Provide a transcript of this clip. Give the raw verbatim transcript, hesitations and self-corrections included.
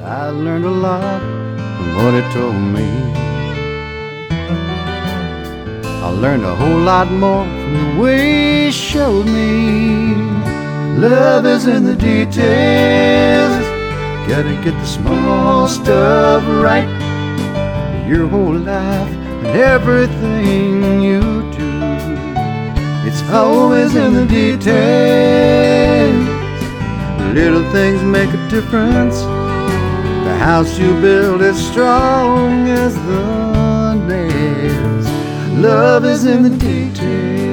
I learned a lot from what it told me. I learned a whole lot more from the way he showed me. Love is in the details. Gotta get the small stuff right. Your whole life and everything you do, it's always in the details. Little things make a difference. The house you build is strong as the nails. Love is in the details.